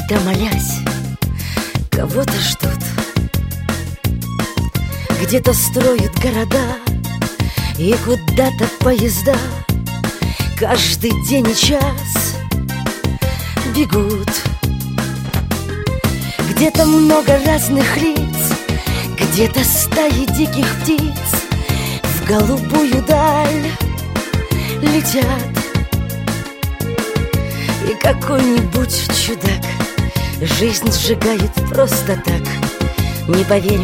Когда, молясь, кого-то ждут, где-то строят города и куда-то поезда, каждый день и час бегут. Где-то много разных лиц, где-то стаи диких птиц в голубую даль летят. И какой-нибудь чудак жизнь сжигает просто так, не поверив